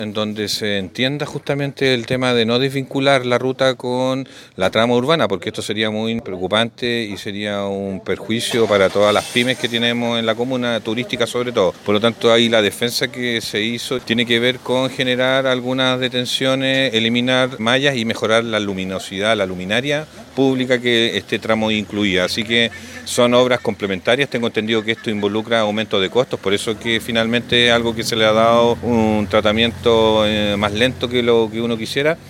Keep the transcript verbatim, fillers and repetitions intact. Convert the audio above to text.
en donde se entienda justamente el tema de no desvincular la ruta con la trama urbana, porque esto sería muy preocupante y sería un perjuicio para todas las pymes que tenemos en la comuna, turística sobre todo. Por lo tanto, ahí la defensa que se hizo tiene que ver con generar algunas detenciones, eliminar mallas y mejorar la luminosidad, la luminaria pública que este tramo incluía. Así que son obras complementarias. Tengo entendido que esto involucra aumento de costos, por eso que finalmente es algo que se le ha dado un tratamiento eh, más lento que lo que uno quisiera.